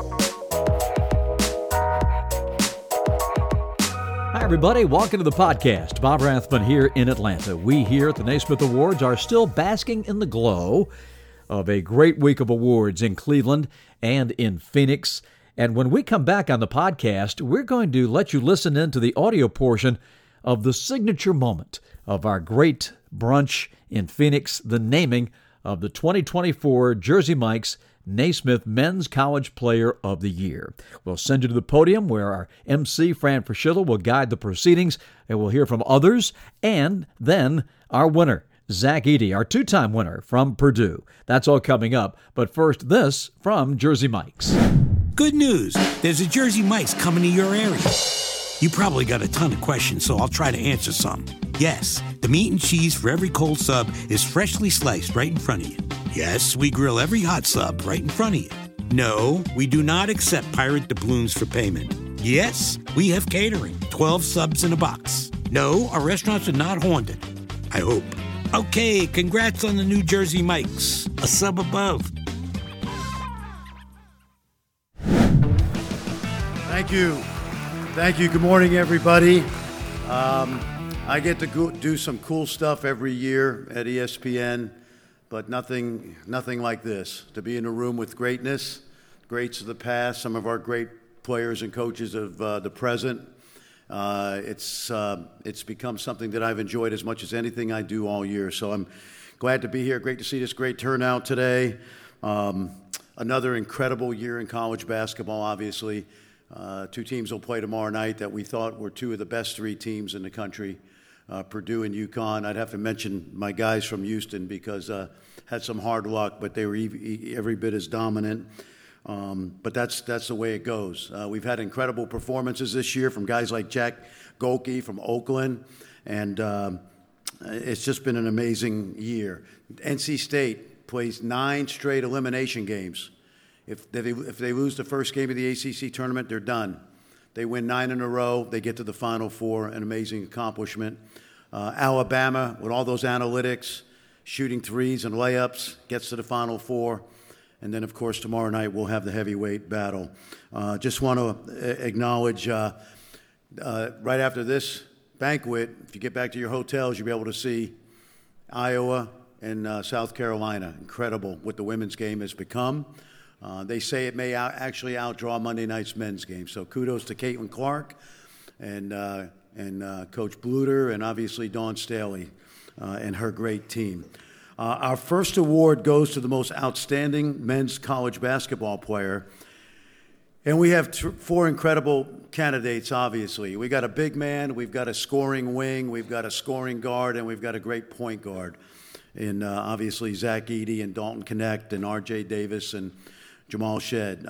Hi, everybody. Welcome to the podcast. Bob Rathman here in Atlanta. We here at the Naismith Awards are still basking in the glow of a great week of awards in Cleveland and in Phoenix. And when we come back on the podcast, we're going to let you listen into the audio portion of the signature moment of our great brunch in Phoenix, the naming of the 2024 Jersey Mike's Naismith Men's College Player of the Year. We'll send you to the podium where our MC, Fran Fraschilla, will guide the proceedings, and we'll hear from others, and then our winner, Zach Edey, our two-time winner from Purdue. That's all coming up, but first, this from Jersey Mike's. Good news. There's a Jersey Mike's coming to your area. You probably got a ton of questions, so I'll try to answer some. Yes, the meat and cheese for every cold sub is freshly sliced right in front of you. Yes, we grill every hot sub right in front of you. No, we do not accept pirate doubloons for payment. Yes, we have catering, 12 subs in a box. No, our restaurants are not haunted. I hope. Okay, congrats on the new Jersey Mike's. A sub above. Thank you. Thank you. Good morning, everybody. I get to do some cool stuff every year at ESPN, but nothing like this. To be in a room with greatness, greats of the past, some of our great players and coaches of the present. It's become something that I've enjoyed as much as anything I do all year. So I'm glad to be here. Great to see this great turnout today. Another incredible year in college basketball, obviously. Two teams will play tomorrow night that we thought were two of the best three teams in the country, Purdue and UConn. I'd have to mention my guys from Houston because had some hard luck, but they were every bit as dominant. But that's the way it goes. We've had incredible performances this year from guys like Jack Golke from Oakland, and it's just been an amazing year. NC State plays 9 straight elimination games. If they lose the first game of the ACC tournament, they're done. They win 9 in a row. They get to the Final Four, an amazing accomplishment. Alabama, with all those analytics, shooting threes and layups, gets to the Final Four. And then, of course, tomorrow night we'll have the heavyweight battle. Just want to acknowledge, right after this banquet, if you get back to your hotels, you'll be able to see Iowa and South Carolina. Incredible what the women's game has become. They say it may actually outdraw Monday night's men's game. So kudos to Caitlin Clark and Coach Bluter and obviously Dawn Staley and her great team. Our first award goes to the most outstanding men's college basketball player. And we have 4 incredible candidates, obviously. We got a big man, we've got a scoring wing, we've got a scoring guard, and we've got a great point guard. And obviously Zach Edey and Dalton Knecht and R.J. Davis and Jamal Shed.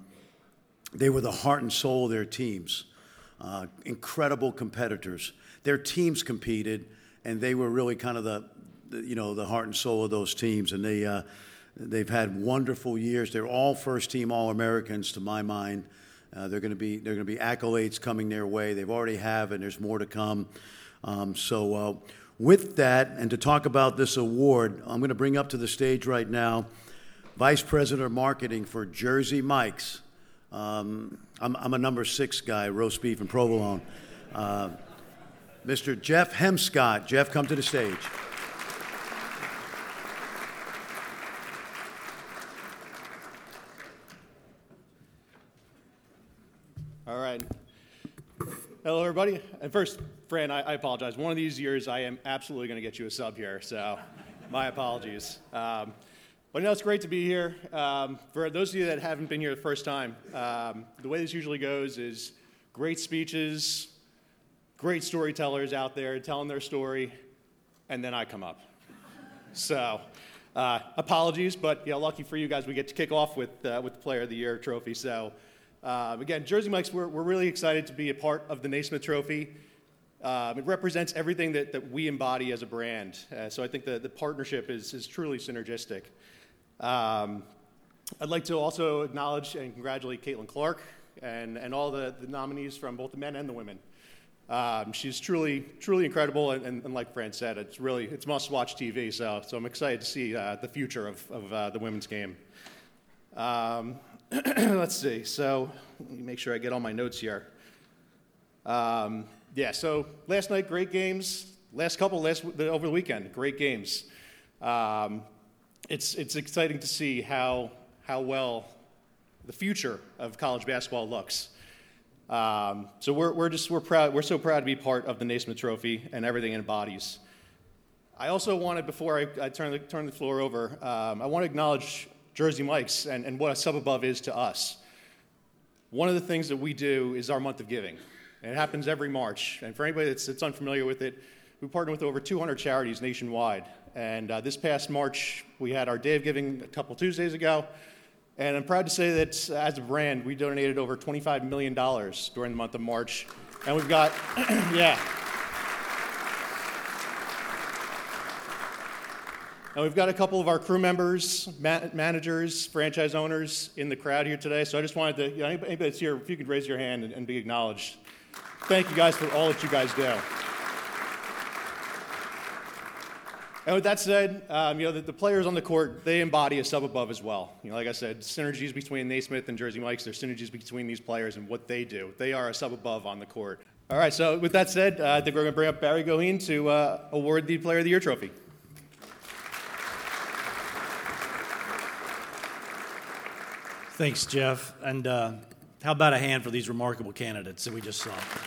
They were the heart and soul of their teams. Incredible competitors. Their teams competed, and they were really kind of the heart and soul of those teams. And they've had wonderful years. They're all first-team All-Americans, to my mind. They're going to be accolades coming their way. They've already have, and there's more to come. With that, and to talk about this award, I'm going to bring up to the stage right now Vice President of Marketing for Jersey Mike's. I'm a number 6 guy, roast beef and provolone. Mr. Jeff Hemscott. Jeff, come to the stage. All right. Hello, everybody. And first, Fran, I apologize. One of these years, I am absolutely going to get you a sub here, so my apologies. But no, it's great to be here. For those of you that haven't been here the first time, the way this usually goes is great speeches, great storytellers out there telling their story, and then I come up. So apologies, but lucky for you guys, we get to kick off with the Player of the Year trophy. So again, Jersey Mike's, we're really excited to be a part of the Naismith Trophy. It represents everything that we embody as a brand. So I think the partnership is truly synergistic. I'd like to also acknowledge and congratulate Caitlin Clark and all the nominees from both the men and the women. She's truly incredible, and like Fran said, it's must-watch TV. So I'm excited to see the future of the women's game. let's see. So let me make sure I get all my notes here. So last night, great games. Over the weekend, great games. It's exciting to see how well the future of college basketball looks. So we're proud. We're so proud to be part of the Naismith Trophy and everything it embodies. I also wanted, before I turn the floor over, I want to acknowledge Jersey Mike's and what a sub above is to us. One of the things that we do is our month of giving. And it happens every March. And for anybody that's unfamiliar with it, we partner with over 200 charities nationwide. And this past March, we had our Day of Giving a couple Tuesdays ago. And I'm proud to say that as a brand, we donated over $25 million during the month of March. And we've got, And we've got a couple of our crew members, managers, franchise owners in the crowd here today. So I just wanted to, anybody that's here, if you could raise your hand and be acknowledged. Thank you guys for all that you guys do. And with that said, the players on the court, they embody a sub above as well. Like I said, synergies between Naismith and Jersey Mike's, there's synergies between these players and what they do. They are a sub above on the court. All right, so with that said, I think we're going to bring up Barry Goheen to award the Player of the Year trophy. Thanks, Jeff. And how about a hand for these remarkable candidates that we just saw?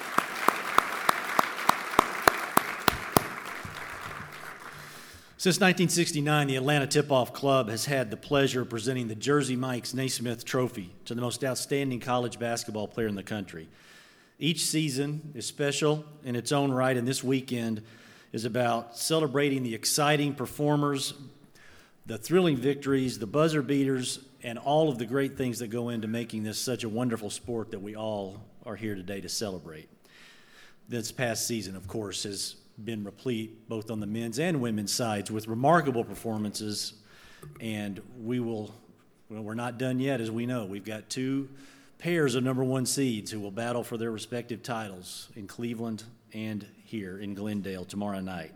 Since 1969, the Atlanta Tip-Off Club has had the pleasure of presenting the Jersey Mike's Naismith Trophy to the most outstanding college basketball player in the country. Each season is special in its own right, and this weekend is about celebrating the exciting performers, the thrilling victories, the buzzer beaters, and all of the great things that go into making this such a wonderful sport that we all are here today to celebrate. This past season, of course, has been replete both on the men's and women's sides with remarkable performances, and we're not done yet, as we know. We've got two pairs of number one seeds who will battle for their respective titles in Cleveland and here in Glendale tomorrow night.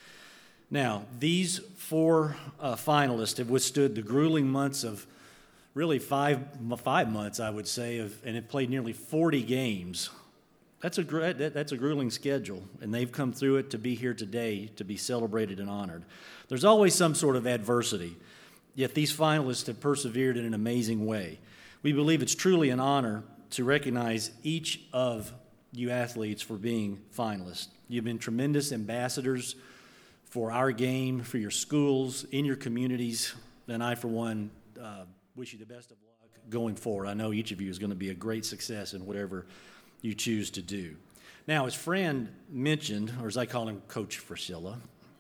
Now, these four finalists have withstood the grueling months of really five months, I would say, and have played nearly 40 games. That's a grueling schedule, and they've come through it to be here today to be celebrated and honored. There's always some sort of adversity, yet these finalists have persevered in an amazing way. We believe it's truly an honor to recognize each of you athletes for being finalists. You've been tremendous ambassadors for our game, for your schools, in your communities, and I, for one, wish you the best of luck going forward. I know each of you is going to be a great success in whatever you choose to do. Now, as Fran mentioned, or as I call him, Coach Frisilla,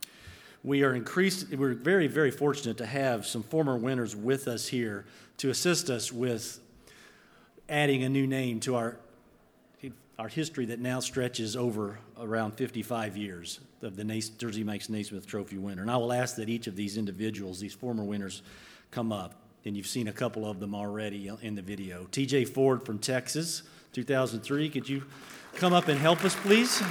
we're very, very fortunate to have some former winners with us here to assist us with adding a new name to our history that now stretches over around 55 years of the Jersey Mike's Naismith Trophy winner. And I will ask that each of these individuals, these former winners, come up. And you've seen a couple of them already in the video. TJ Ford from Texas, 2003. Could you come up and help us, please?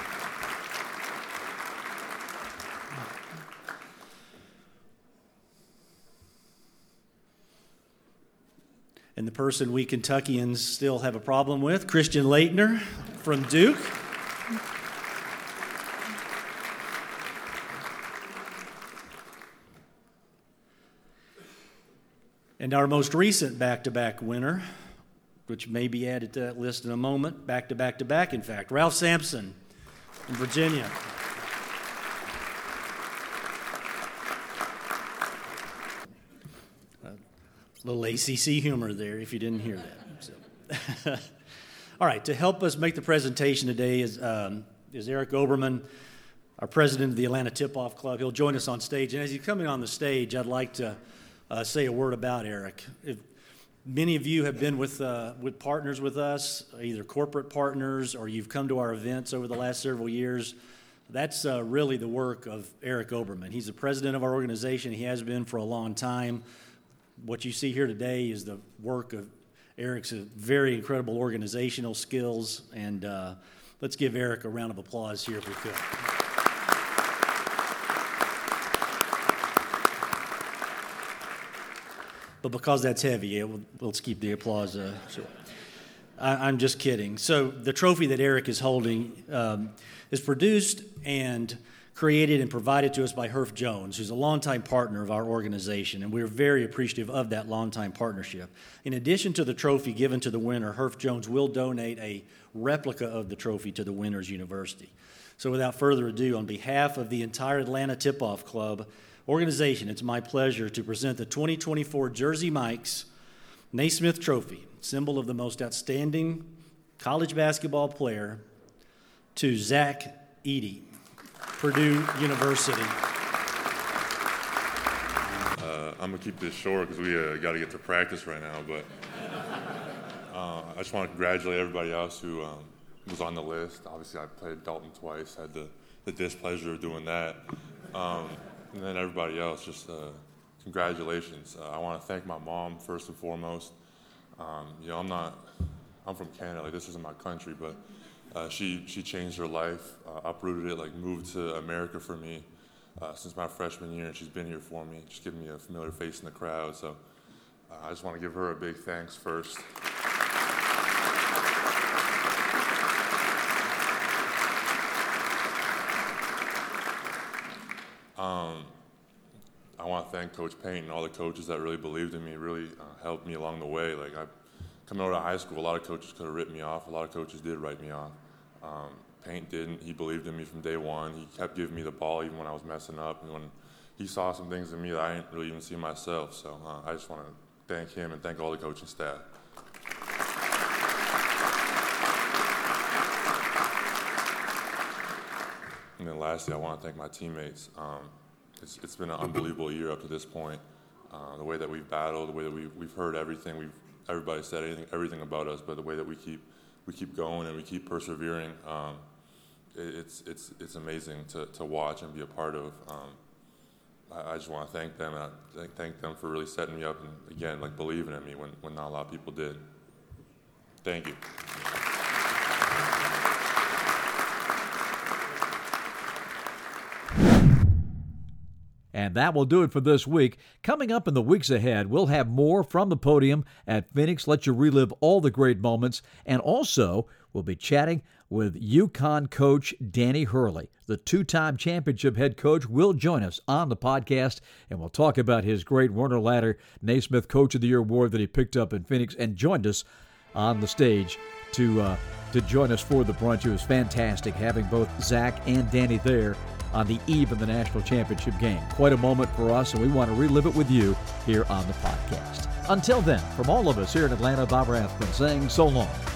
And the person we Kentuckians still have a problem with, Christian Laettner from Duke. And our most recent back-to-back winner, which may be added to that list in a moment, back-to-back-to-back, in fact, Ralph Sampson from Virginia. A little ACC humor there, if you didn't hear that. So. All right, to help us make the presentation today is Eric Oberman, our president of the Atlanta Tip-Off Club. He'll join us on stage. And as he's coming on the stage, I'd like to say a word about Eric. Many of you have been with partners with us, either corporate partners or you've come to our events over the last several years. That's really the work of Eric Oberman. He's the president of our organization. He has been for a long time. What you see here today is the work of Eric's very incredible organizational skills. And let's give Eric a round of applause here if we could. but because that's heavy, let's keep the applause short. I'm just kidding. So the trophy that Eric is holding is produced and created and provided to us by Herff Jones, who's a longtime partner of our organization, and we're very appreciative of that longtime partnership. In addition to the trophy given to the winner, Herff Jones will donate a replica of the trophy to the winner's university. So without further ado, on behalf of the entire Atlanta Tip-Off Club organization, it's my pleasure to present the 2024 Jersey Mike's Naismith Trophy, symbol of the most outstanding college basketball player, to Zach Edey, Purdue University. I'm going to keep this short because we got to get to practice right now, but I just want to congratulate everybody else who was on the list. Obviously, I played Dalton twice, had the displeasure of doing that. And then everybody else, just congratulations. I want to thank my mom first and foremost. I'm from Canada, like this isn't my country, but she changed her life, uprooted it, like moved to America for me since my freshman year, and she's been here for me, just giving me a familiar face in the crowd. So I just want to give her a big thanks first. I want to thank Coach Payne and all the coaches that really believed in me, really helped me along the way. Like coming out of high school, a lot of coaches could have written me off. A lot of coaches did write me off. Payne didn't. He believed in me from day one. He kept giving me the ball even when I was messing up, and when he saw some things in me that I didn't really even see myself. So I just want to thank him and thank all the coaching staff. And then lastly, I want to thank my teammates. It's been an unbelievable year up to this point. The way that we've battled, the way that we've heard everything, everybody said everything about us, but the way that we keep going and we keep persevering, it's amazing to watch and be a part of. I just want to thank them, and I thank them for really setting me up and again, like believing in me when not a lot of people did. Thank you. And that will do it for this week. Coming up in the weeks ahead, we'll have more from the podium at Phoenix, let you relive all the great moments. And also, we'll be chatting with UConn coach Danny Hurley. The two-time championship head coach will join us on the podcast, and we'll talk about his great Werner Ladder Naismith Coach of the Year award that he picked up in Phoenix and joined us on the stage to join us for the brunch. It was fantastic having both Zach and Danny there on the eve of the national championship game. Quite a moment for us, and we want to relive it with you here on the podcast. Until then, from all of us here in Atlanta, Bob Rathbun saying so long.